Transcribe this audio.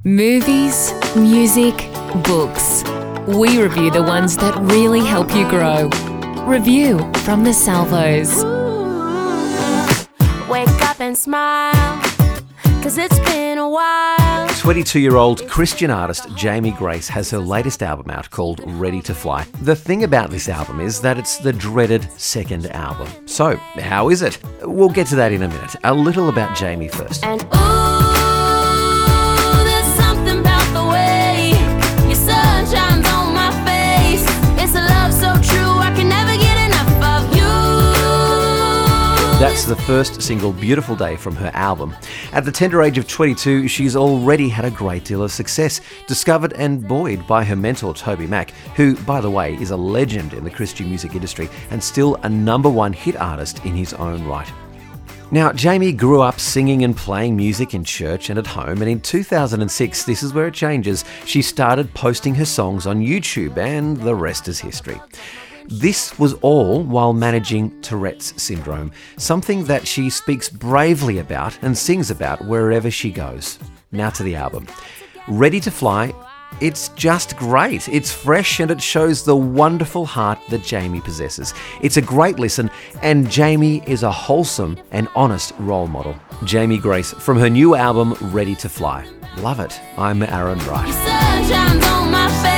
Movies, music, books. We review the ones that really help you grow. Review from the Salvos. Wake up and smile, 'cause it's been a while. 22-year-old Christian artist Jamie Grace has her latest album out called Ready to Fly. The thing about this album is that it's the dreaded second album. So, how is it? We'll get to that in a minute. A little about Jamie first. And there's something about the way your sun shines on my face. It's a love so true, I can never get enough of you. That's the first single, Beautiful Day, from her album. At the tender age of 22, she's already had a great deal of success, discovered and buoyed by her mentor, Toby Mac, who, by the way, is a legend in the Christian music industry and still a #1 hit artist in his own right. Now, Jamie grew up singing and playing music in church and at home, and in 2006, this is where it changes. She started posting her songs on YouTube, and the rest is history. This was all while managing Tourette's syndrome, something that she speaks bravely about and sings about wherever she goes. Now to the album. Ready to Fly, it's just great. It's fresh and it shows the wonderful heart that Jamie possesses. It's a great listen, and Jamie is a wholesome and honest role model. Jamie Grace from her new album, Ready to Fly. Love it. I'm Aaron Wright. Your sun shines on my face.